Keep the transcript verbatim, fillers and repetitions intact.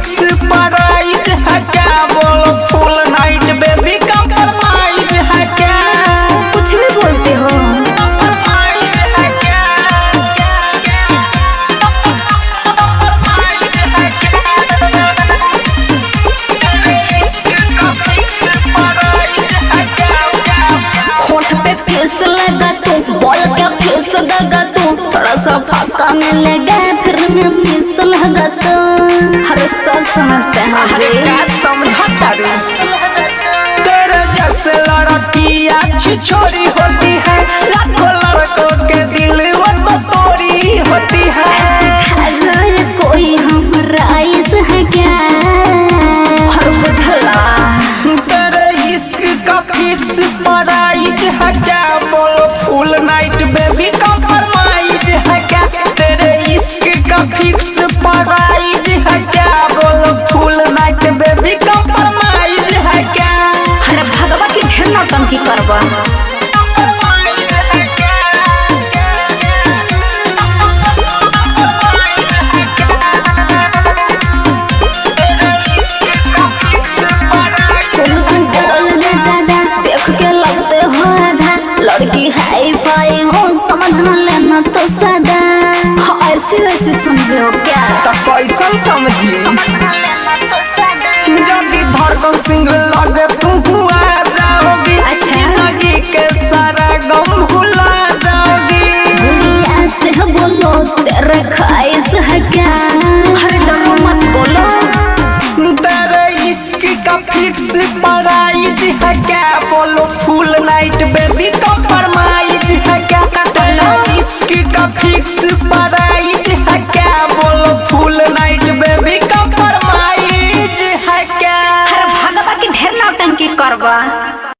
Fix price है क्या? बोलो फुल नाइट बेबी कंप्रोमाइज है क्या? कुछ भी बोलते हो। होठ पे फेस लगा तू, बोल के फेस दगा तू, थोड़ा सा फाका मिलेगा फिर मैं फेस लगा तू। हर सब समझते हैं अरे जी। क्या समझाता रे? तेरे जैसे लड़की अच्छी छोरी होती है, लाखों लड़कों के दिल वो तो तोरी होती है। ऐसे खा जाए कोई हमारा आइस है क्या? हर बुझला तेरे इश्क का फिक्स प्राइस है क्या? बोलो फुल नाइट बेबी कंप्रोमाइज है क्या? तेरे इश्क का फिक्स प्राइस है क्या? बोलो फुल नाइट बेबी कंप्रोमाइज है क्या? हर भगवा की ढेर नौटंकी करवा। देख के लगते हो आधा, लड़की हाई फाई हो समझ न लेना तो सादा। हाँ, ऐसे वैसे समझो क्या? तो कैसन समझी? जल्दी धड़कन सिंह लगे तुम हुआ जाओगी। अच्छा। जिंदगी के सारा गम भुला जाओगी। दुनिया से बोलो तेरे ख्वाहिश है क्या? हर डरो मत बोलो। तेरे इश्क का फिक्स प्राइस है क्या? बोलो फुल नाइट बेबी कंप्रोमाइज है क्या? तेरे इश्क का फिक्स प्राइस है क्या? बोलो फुल नाइट बेबी कंप्रोमाइज है क्या? हर भगवा की ढेर नौटंकी करवा।